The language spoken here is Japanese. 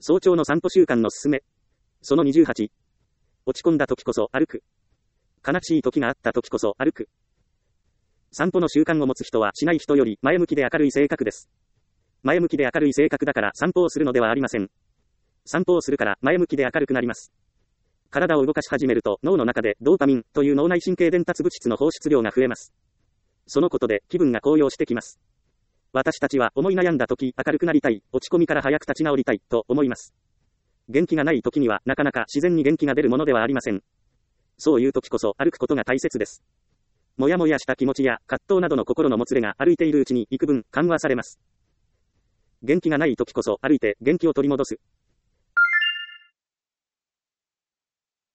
早朝の散歩習慣のすすめ。その28。落ち込んだ時こそ歩く。悲しい時があった時こそ歩く。散歩の習慣を持つ人はしない人より前向きで明るい性格です。前向きで明るい性格だから散歩をするのではありません。散歩をするから前向きで明るくなります。体を動かし始めると脳の中でドーパミンという脳内神経伝達物質の放出量が増えます。そのことで気分が高揚してきます。私たちは思い悩んだ時明るくなりたい、落ち込みから早く立ち直りたいと思います。元気がない時にはなかなか自然に元気が出るものではありません。そういう時こそ歩くことが大切です。もやもやした気持ちや葛藤などの心のもつれが歩いているうちに幾分緩和されます。元気がない時こそ歩いて元気を取り戻す。